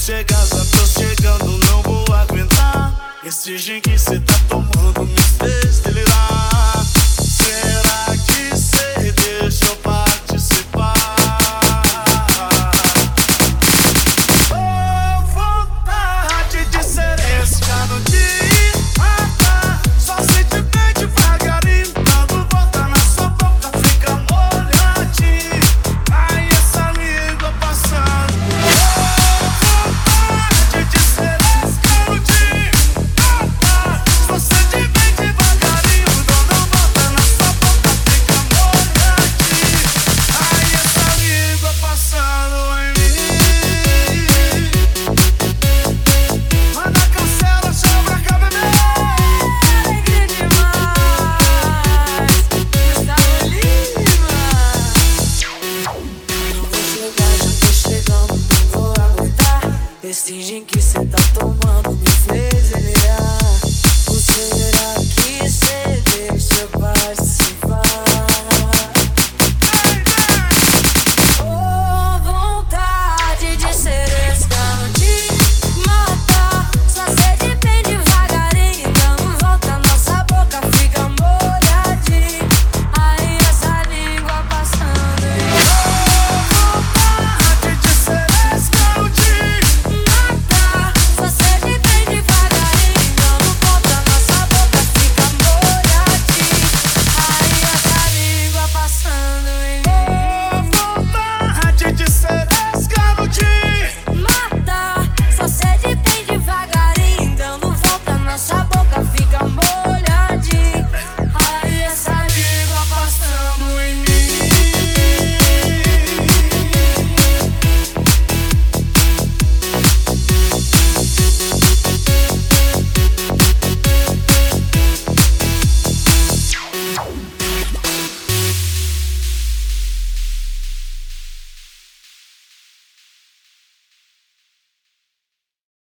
sossegada, tô chegando, não vou aguentar. Esse gin que cê tá tomando me fez delirar. Será que cê deixa eu participar? Oh, vontade de seresta no dia. Só sente bem devagarinho, dando volta na sua boca, fica molhadinho. Ai, essa língua passando. Vontade de seresta no dia. Só sente bem devagarinho, dando volta na sua boca, fica molhadinho. Ai, essa língua passando em mim. Manda cancela, sobra cá, bebê. Alegria demais, Gustavo Lima. Não vou chegar, já tô chegando, não vou aguentar. Esse gin que cê tá tomando me fez delirar. Ou será que cê deixa eu participar?